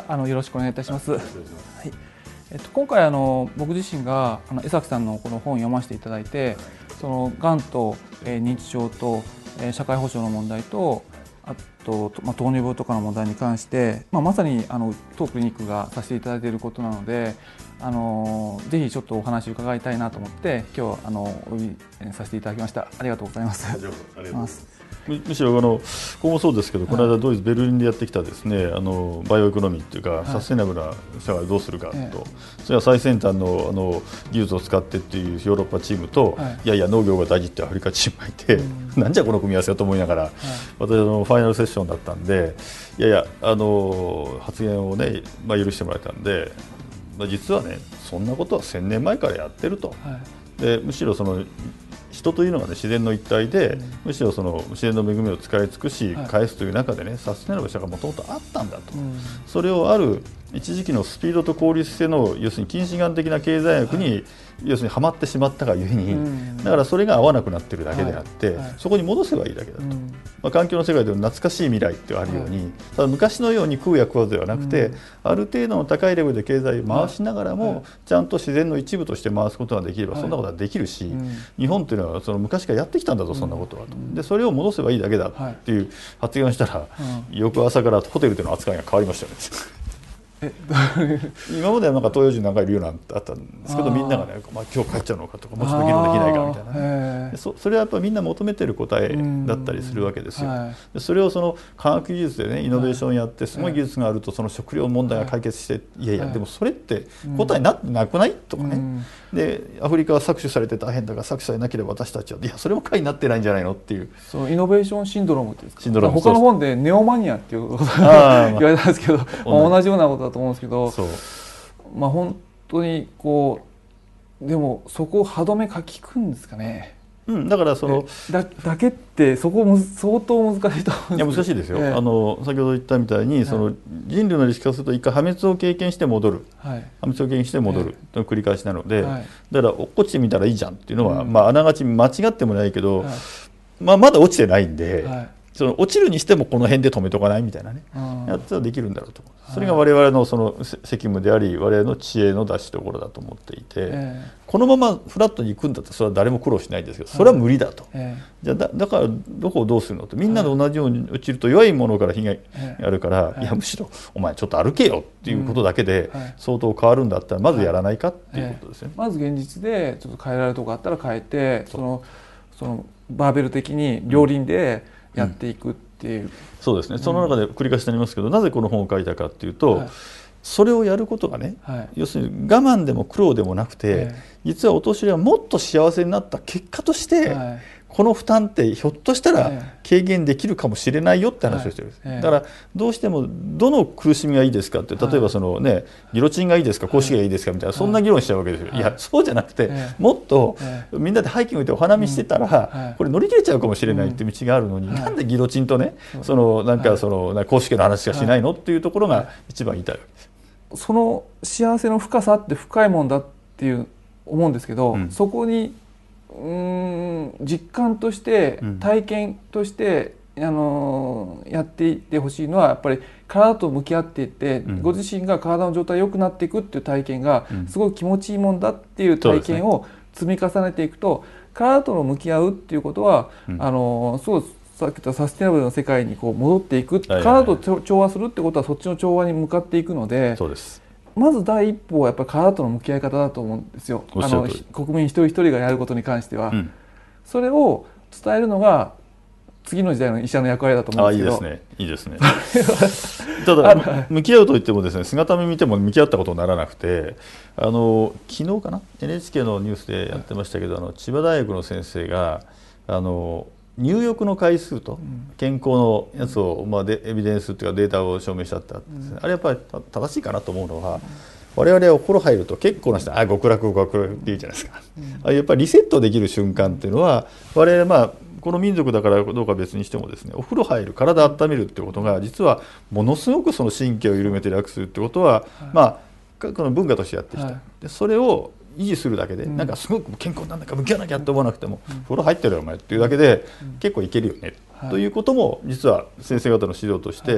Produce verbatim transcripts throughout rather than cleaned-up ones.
はあのよろしくお願いいたします。はい、えっと、今回あの僕自身があの江崎さんのこの本を読ませていただいて、そのがんと、えー、認知症と、えー、社会保障の問題と、あと、まあ、糖尿病とかの問題に関して、まあ、まさにあの当クリニックがさせていただいていることなので、あのぜひちょっとお話を伺いたいなと思って今日あのお呼びさせていただきました。ありがとうございます。 ありがとうございます。む, むしろあのここもそうですけど、この間ドイツベルリンでやってきたですね、あのバイオエコノミーというか、はい、サステナブルな社会をどうするかと、ええ、それは最先端 の, あの技術を使ってっていうヨーロッパチームと、はい、いやいや農業が大事ってアフリカチームがいて、うん、なんじゃこの組み合わせだと思いながら、はい、私のファイナルセッションだったんで、いやいやあの発言をね、まあ、許してもらえたんで、まあ、実はねそんなことはせんねんまえからやってると、はい、でむしろその人というのが、ね、自然の一体で、うん、むしろその自然の恵みを使い尽くし返すという中で、ね、はい、サステナブルな社会がもともとあったんだと、うん、それをある一時期のスピードと効率性の要するに近視眼的な経済学に、はい、要するにはまってしまったがゆえに、うん、だからそれが合わなくなっているだけであって、はいはい、そこに戻せばいいだけだと、うん、まあ、環境の世界でも懐かしい未来ってあるように、はい、ただ昔のように食うや食わずではなくて、うん、ある程度の高いレベルで経済を回しながらも、はいはい、ちゃんと自然の一部として回すことができれば、はい、そんなことはできるし、うん、日本というのはその昔からやってきたんだぞ、そんなことはと、でそれを戻せばいいだけだっていう発言をしたら、はい、翌朝からホテルでの扱いが変わりましたよね。今まではなんか東洋人なんかいるようなあったんですけど、みんながね、まあ、今日帰っちゃうのかとか、もうちょっと議論できないかみたいな、ね、そ, それはやっぱりみんな求めてる答えだったりするわけですよ。はい、でそれをその科学技術でねイノベーションやってすごい技術があるとその食料問題が解決して、はい、いやいやでもそれって答えになってなくないとかね、うん、でアフリカは搾取されて大変だから搾取されなければ私たちはいやそれも解になってないんじゃないのっていう、 そうイノベーションシンドロームっていうんですか。シンドローム、他の本でネオマニアっていうことが言われたんですけど、まあ、同じようなことだと思うんですけど、そうまあ、本当にこうでもそこを歯止めかきくんですかね。 うん、だからそのだ, だけってそこも相当難しいと思うんですけど。 いや難しいですよ、えー、あの先ほど言ったみたいに、はい、その人類の歴史からすると一回破滅を経験して戻る、はい、破滅を経験して戻るの繰り返しなので、はい、だから落っこちてみたらいいじゃんっていうのは、うん、まあ、あながち間違ってもないけど、はい、まあ、まだ落ちてないんで、はい、その落ちるにしてもこの辺で止めとかないみたいなね、うん、やつはできるんだろうと思う。それが我々のその責務であり我々の知恵の出し所だと思っていて、えー、このままフラットに行くんだったらそれは誰も苦労しないんですけど、それは無理だと、えー、じゃあ だ, だからどこをどうするのと、みんなで同じように落ちると弱いものから被害があるから、えー、いやむしろお前ちょっと歩けよっていうことだけで相当変わるんだったらまずやらないかっていうことですね、 えー、まず現実でちょっと変えられるところあったら変えて、そのそのバーベル的に両輪でやっていくっていう、うん、 そうですね。その中で繰り返しになりますけど、なぜこの本を書いたかっていうと、はい、それをやることがね、はい、要するに我慢でも苦労でもなくて、はい、実はお年寄りはもっと幸せになった結果として、はい、この負担ってひょっとしたら軽減できるかもしれないよって話をしてるんです、はい、だからどうしてもどの苦しみがいいですかって、例えばその、ね、ギロチンがいいですか、公式がいいですかみたいな、そんな議論しちゃうわけですよ、はい、いやそうじゃなくて、はい、もっとみんなでハイキング行ってお花見してたら、はい、これ乗り切れちゃうかもしれないっていう道があるのに、はい、なんでギロチンとね、そのなんかその公式の話しかしないのっていうところが一番言いたいわけです。 その幸せの深さって深いもんだっていう思うんですけど、うん、そこにうーん実感として体験として、うん、あのやっていってほしいのはやっぱり体と向き合っていって、うん、ご自身が体の状態が良くなっていくっていう体験がすごく気持ちいいもんだっていう体験を積み重ねていくと、体との向き合うっていうことは、うん、あのすごいさっき言ったサステナブルな世界にこう戻っていく、体と調和するってことはそっちの調和に向かっていくので、 そうです。 まず第一歩はやっぱり体との向き合い方だと思うんですよ。あの国民一人一人がやることに関しては、うん、それを伝えるのが次の時代の医者の役割だと思うんですけど。 あ、いいですね、いいですね。ただ向き合うといってもですね、姿見見ても向き合ったことにならなくて、あの昨日かな エヌエイチケー のニュースでやってましたけど、あの千葉大学の先生があの入浴の回数と健康のやつを、まあ、でエビデンスというかデータを証明したってあってですね、あれやっぱり正しいかなと思うのは、我々はお風呂入ると結構な人あ極楽極楽って言うじゃないですか、あやっぱりリセットできる瞬間っていうのは我々まあこの民族だからどうか別にしてもですね、お風呂入る体温めるっていうことが実はものすごくその神経を緩めてリラックスするってことは、まあこの文化としてやってきた。でそれを維持するだけで、うん、なんかすごく健康なんだか向き合わなきゃって思わなくても、うん、風呂入ってるよお前っていうだけで、うん、結構いけるよね、はい、ということも実は先生方の指導として、はい、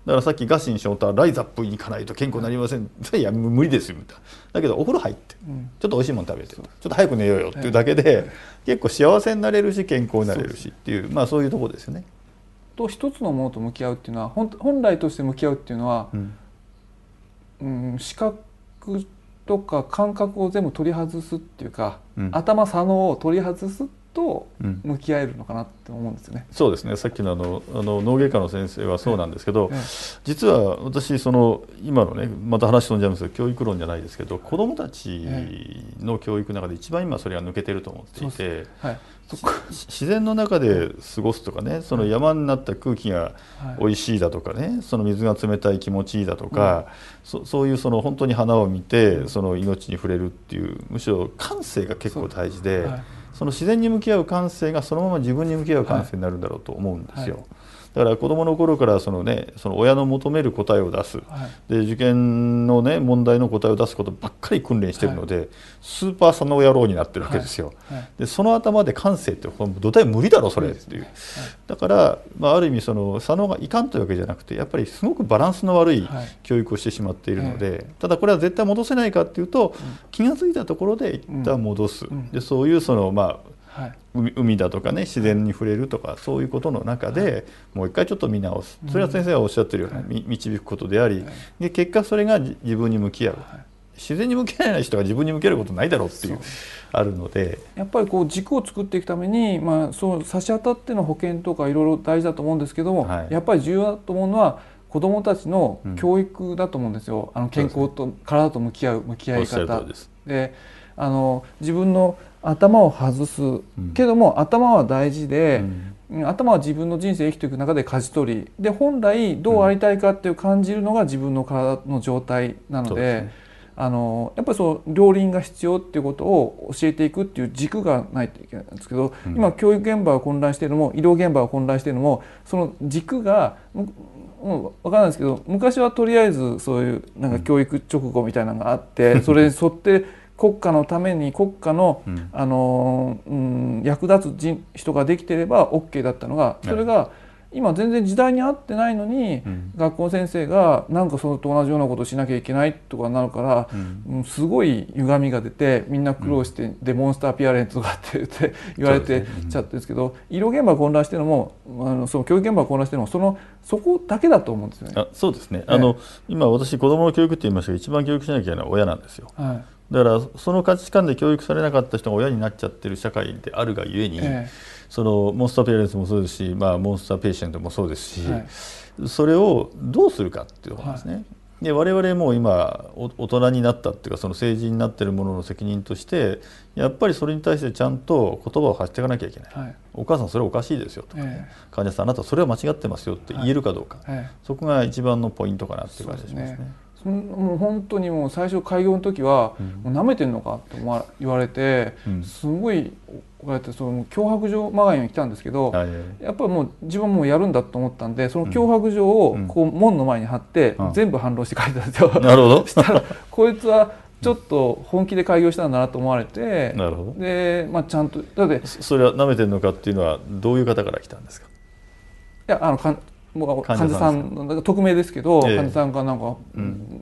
だからさっきガシン翔太はライザップに行かないと健康になりません、いや無理ですよみたいな。だけどお風呂入って、うん、ちょっとおいしいもの食べてちょっと早く寝ようよっていうだけで、はい、結構幸せになれるし健康になれるしっていう、まあそういうところですよね。 と一つのものと向き合うっていうのは本来として向き合うっていうのは、うんうん、視覚とか感覚を全部取り外すっていうか、うん、頭左脳を取り外すと向き合えるのかなって思うんですよね。 うん、そうですね。さっきのあのあの脳外科の先生はそうなんですけど、ええ、実は私その今のねまた話飛んじゃいますけど教育論じゃないですけど子どもたちの教育の中で一番今それが抜けてると思っていて、はい、自然の中で過ごすとかね、その山になった空気がおいしいだとかね、その水が冷たい気持ちいいだとか、うん、そ, そういうその本当に花を見てその命に触れるっていうむしろ感性が結構大事で、はい、その自然に向き合う感性がそのまま自分に向き合う感性になるんだろうと思うんですよ。はいはい、だから子どもの頃からその、ね、その親の求める答えを出す、はい、で受験の、ね、問題の答えを出すことばっかり訓練しているので、はい、スーパー左脳野郎になってるわけですよ。はいはい、でその頭で感性って土台無理だろそれっていう、はい、だから、まあ、ある意味その左脳がいかんというわけじゃなくてやっぱりすごくバランスの悪い教育をしてしまっているので、はい、ただこれは絶対戻せないかっていうと、うん、気が付いたところで一旦戻す、うん、でそういうそのまあはい、海, 海だとかね自然に触れるとかそういうことの中で、はい、もう一回ちょっと見直す、それは先生がおっしゃってるような、はい、導くことであり、はい、で結果それが自分に向き合う、はい、自然に向き合えない人が自分に向き合うことないだろうっていうあるので、 やっぱりこう軸を作っていくために、まあ、そう差し当たっての保険とかいろいろ大事だと思うんですけども、はい、やっぱり重要だと思うのは子どもたちの教育だと思うんですよ。うん、あの健康と、ね、体と向き合う向き合い方で、あの自分の頭を外すけども、うん、頭は大事で、うん、頭は自分の人生を生きていく中で舵取りで本来どうありたいかっていう感じるのが自分の体の状態なの で, で、ね、あのやっぱりそう両輪が必要っていうことを教えていくっていう軸がないといけないんですけど、うん、今教育現場が混乱しているのも医療現場が混乱しているのもその軸がもう分からないですけど昔はとりあえずそういうなんか教育直後みたいなのがあってそれに沿って国家のために国家の、うん、あの、うん、役立つ人ができていれば OK だったのがそれが今全然時代に合ってないのに、うん、学校の先生がなんかそれと同じようなことをしなきゃいけないとかなるから、うん、すごい歪みが出てみんな苦労して、うん、でモンスターピアレントとかって言って言われてちゃってるんですけど、医療現場が混乱してるのもあのその教育現場が混乱してるのもそのそこだけだと思うんですよね。 あ、そうですね。ねあの今私子どもの教育って言いましたが一番教育しなきゃいけないのは親なんですよ。はい、だからその価値観で教育されなかった人が親になっちゃってる社会であるがゆえに、ええそのモンスターペアレンツもそうですし、まあ、モンスターペイシェントもそうですし、はい、それをどうするかっていうところですね。はい、で我々も今大人になったっていうかその成人になっているものの責任としてやっぱりそれに対してちゃんと言葉を発していかなきゃいけない。はい、お母さんそれおかしいですよとか、ね、えー、患者さんあなたそれは間違ってますよって言えるかどうか、はい、そこが一番のポイントかなっていう感じがしますね。 もう本当にもう最初開業の時は、うん、もう舐めてんのかって言われて、うん、すごい怒られてその脅迫状まがいに来たんですけど、はい、やっぱりもう自分もうやるんだと思ったんでその脅迫状をこう門の前に貼って、うん、全部反論して書いてたんですよ。 なるほどしたらこいつはちょっと本気で開業したんだなと思われて、 なるほど。 で、まあ、ちゃんとだってそれは舐めてるのかっていうのはどういう方から来たんですか。 いやあのかもう患者さん匿名ですけど、ええ、患者さんがなんか、うん、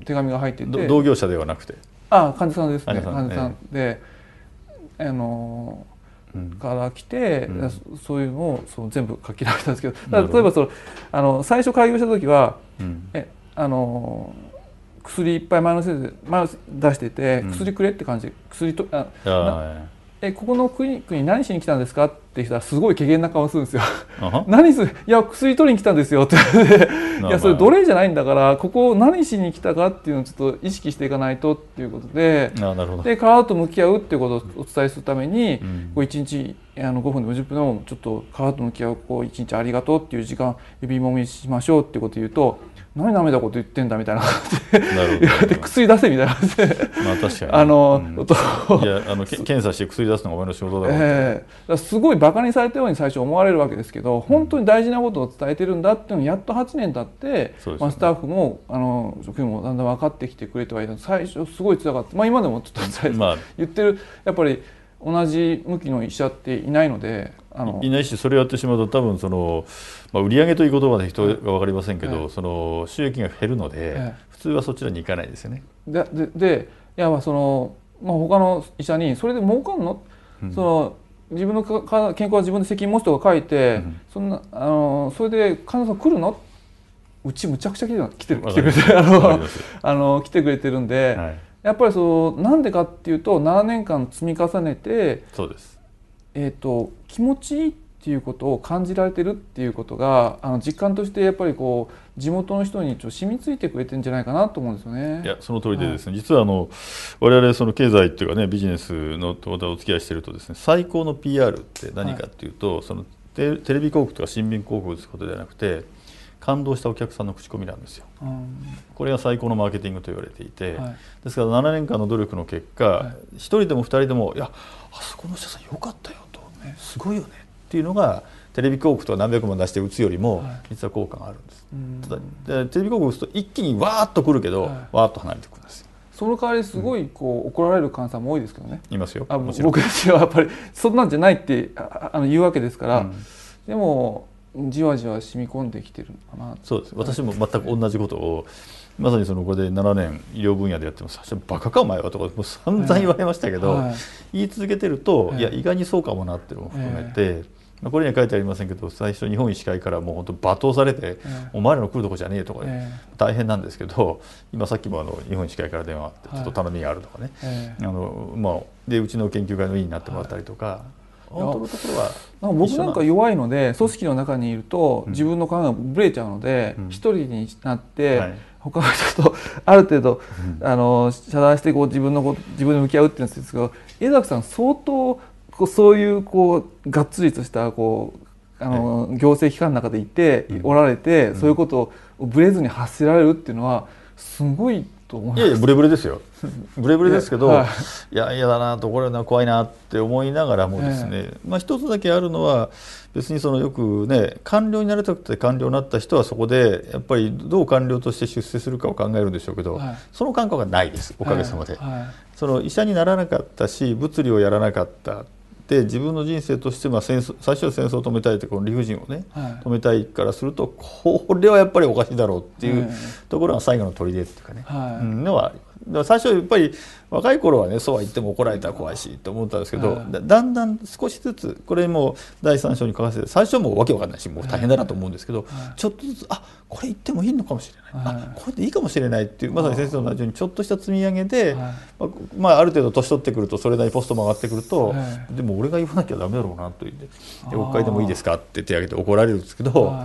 手紙が入ってて同業者ではなくてあ患者さんですね患者さんで、ええ、あの、うん、から来て、うん、そういうのをその全部書き直したんですけど例えばそのあの最初開業した時は、うん、えあの薬いっぱい前の先生前出してて、うん、薬くれって感じで薬とああえここのクリニックに何しに来たんですかって人はすごい怪げな顔するんですよ。何するいや薬取りに来たんですよっていやそれ奴隷じゃないんだからここを何しに来たかっていうのをちょっと意識していかないとっていうことであなるほどで体と向き合うっていうことをお伝えするために、うん、こういちにちあのごふんでもじゅっぷんでもちょっと体と向き合うこういちにちありがとうっていう時間指もみしましょうっていうことを言うと何なめたこと言ってんだみたいな感じで言われて薬出せみたいな感じでまあ確かにあの、 うん、いやあの検査して薬出すのがお前の仕事だろう、 えー、すごいバカにされたように最初思われるわけですけど本当に大事なことを伝えてるんだっていうのをやっとはちねん経って、うんまあ、スタッフもあの職員もだんだん分かってきてくれてはいた最初すごい辛かった、まあ、今でもちょっと辛い、まあ、言ってるやっぱり同じ向きの医者っていないので、 あのいないし、それをやってしまうと多分その、まあ、売上という言葉で人が分かりませんけど、ええ、その収益が減るので、ええ、普通はそちらに行かないですよね。 で、ででいやまあその、まあ、他の医者にそれで儲かんの、うん、その自分のか健康は自分で責任持つとか書いて、うん、そんなあのそれで患者さん来るの、うちむちゃくちゃ来て来て来てくれてあのあの来てくれてるんで、はい、やっぱりそうなんでかっていうとななねんかん積み重ねて、 そうです、 えーと、気持ちいいっていうことを感じられてるっていうことがあの実感としてやっぱりこう地元の人にちょっと染みついてくれてるんじゃないかなと思うんですよね。 いやその通りでですね、はい、実はあの我々その経済っていうかねビジネスのとお付き合いしているとですね、最高の ピーアール って何かっていうと、はい、そのテレビ広告とか新聞広告を打つことではなくて感動したお客さんの口コミなんですよ、うん、これが最高のマーケティングと言われていて、はい、ですからななねんかんの努力の結果、はい、ひとりでもふたりでもいやあそこの人さんよかったよと、ね、すごいよねっていうのがテレビ広告とか何百万出して打つよりも実は効果があるんです、はい、ただテレビ広告打つと一気にわーっとくるけど、はい、わーっと離れてくるんですよ。 その代わりすごいこう、うん、怒られる患者さんも多いですけどね。 いますよ。 あ僕たちはやっぱりそんなんじゃないってああの言うわけですから、うん、でもじわじわ染み込んできてるのかな。 そうです。私も全く同じことをまさにそのこれでななねん医療分野でやってます。バカかお前はとかもう散々言われましたけど、はい、言い続けてると、はい、いや意外にそうかもなっていうのも含めて、えー、これには書いてありませんけど最初日本医師会からもう本当罵倒されて、えー、お前らの来るとこじゃねえとか、ねえー、大変なんですけど、今さっきもあの日本医師会から電話あってちょっと頼みがあるとかね、はい、あのまあ、でうちの研究会の委員になってもらったりとか。はい、本当のところはなんか僕なんか弱いので組織の中にいると自分の考えがぶれちゃうので一人になって他の人とある程度あの遮断してこう自分のこと自分で向き合うっていうんですけど、江崎さん相当こうそういうこうがっつりとしたこうあの行政機関の中でいておられてそういうことをぶれずに発せられるっていうのはすごいと思います。 いやいやブレブレですよ。ブレブレですけど、いや、はい、いや嫌だなとこれは怖いなって思いながらもですね、えー、まあ一つだけあるのは別にそのよくね官僚になりたくて官僚になった人はそこでやっぱりどう官僚として出世するかを考えるんでしょうけど、はい、その感覚がないですおかげさまで、はいはい、その医者にならなかったし物理をやらなかったで自分の人生としてまあ戦争最初は戦争を止めたいというこの理不尽をね、はい、止めたいからするとこれはやっぱりおかしいだろうっていうところが最後の砦っていうかね、はい、うん、のは最初やっぱり若い頃はねそうは言っても怒られたら怖いしと思ったんですけど、はい、だ, だんだん少しずつこれもだいさん章に書かせて最初はもうわけわかんないしもう大変だなと思うんですけど、はい、ちょっとずつあこれ言ってもいいのかもしれない、はい、あこれでいいかもしれないっていうまさに先生と同じようにちょっとした積み上げで、はい、まあ、まあある程度年取ってくるとそれなりにポストも上がってくると、はい、でも俺が言わなきゃダメだろうなと言って国会でもいいですかって手を挙げて怒られるんですけど、うん、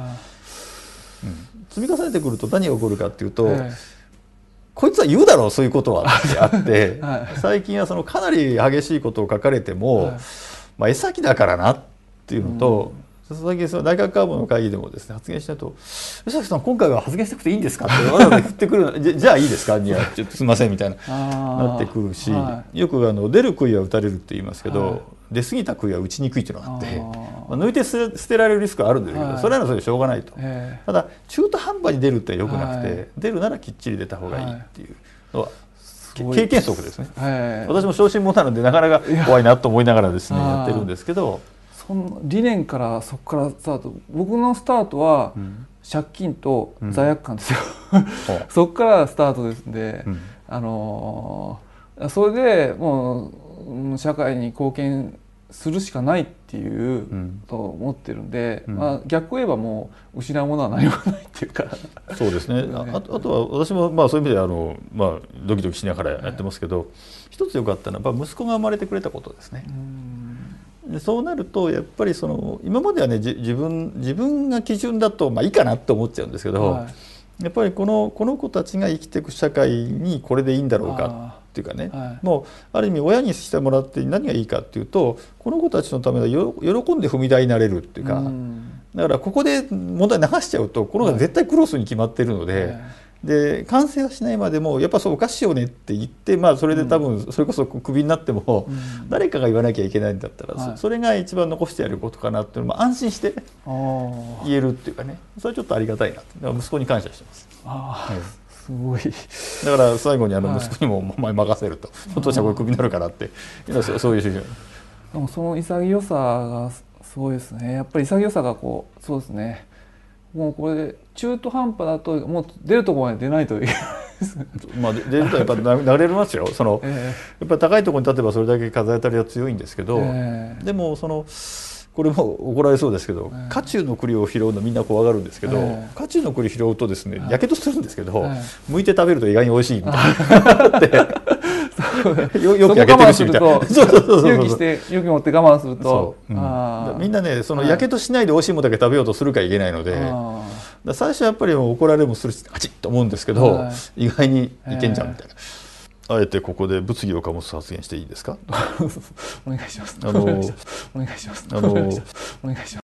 積み重ねてくると何が起こるかっていうと、はい、こいつは言うだろうそういうことはってあって、はい、最近はそのかなり激しいことを書かれても、はい、まあ、絵先だからなっていうのと、うん、最近その内閣官房の会議でもですね発言しないと「江崎さん今回は発言してなくていいんですか?」ってわざわざ振ってくるじゃ, じゃあいいですか?」にはちょっとすみませんみたいななってくるし、はい、よくあの出る杭は打たれるって言いますけど、はい、出過ぎた杭は打ちにくいっていうのがあって、まあ、抜いて捨てられるリスクはあるんですけど、はい、それはそれでしょうがないと、えー、ただ中途半端に出るってよくなくて、はい、出るならきっちり出た方がいいっていうのは、はい、経験則ですね、はい、私も小心者なのでなかなか怖いなと思いながらですねやってるんですけど、 その理念からそこからスタート、僕のスタートは借金と罪悪感ですよ、うん、そこからスタートですんで、うん、あのそれでもう社会に貢献するしかないっていう、うん、と思ってるんで、うん、まあ、逆を言えばもう失うものは何もないっていうかそうですねあ, あとは私もまあそういう意味であの、まあ、ドキドキしながらやってますけど、はい、一つ良かったのはやっぱ息子が生まれてくれたことですね。うん、でそうなるとやっぱりその今まではね自分自分が基準だとまあいいかなって思っちゃうんですけど、はい、やっぱりこのこの子たちが生きていく社会にこれでいいんだろうかっていうかね、はい、もうある意味親にしてもらって何がいいかっていうとこの子たちのために喜んで踏み台になれるっていうか、うん、だからここで問題流しちゃうとこの子が絶対クロスに決まっているので。はいはい、で完成はしないまでもやっぱそうおかしいよねって言って、まあ、それで多分それこそクビになっても誰かが言わなきゃいけないんだったら、うん、それが一番残してやることかなっていうのも安心して言えるっていうかね、それはちょっとありがたいなってだから息子に感謝してます。あ、はい、 すごいだから最後にあの息子にもお前任せると、はい、お父ちゃんこれクビになるからってそういう主義でもその潔さがすごいですね。やっぱり潔さがこうそうですね。もうこれで中途半端だともう出るところまで出ないといけないです。 まあ出るとやっぱ流れますよ。その、えー、やっぱり高いところに立てばそれだけ風当たりは強いんですけど、えー、でもそのこれも怒られそうですけど、えー、渦中の栗を拾うのみんな怖がるんですけど、えー、渦中の栗拾うとですねやけどするんですけど、えー、剥いて食べると意外に美味しいみたいなってよよく焼けてるしみたいな。 勇気して勇気持って我慢すると、 うん、みんなねそのやけどしないで美味しいものだけ食べようとするからいけないので、だ最初はやっぱり怒られもするしあちっと思うんですけど、意外にいけんじゃんみたいな。あえてここで物議を醸す発言していいですか？ お願いします。お願いします。お願いします。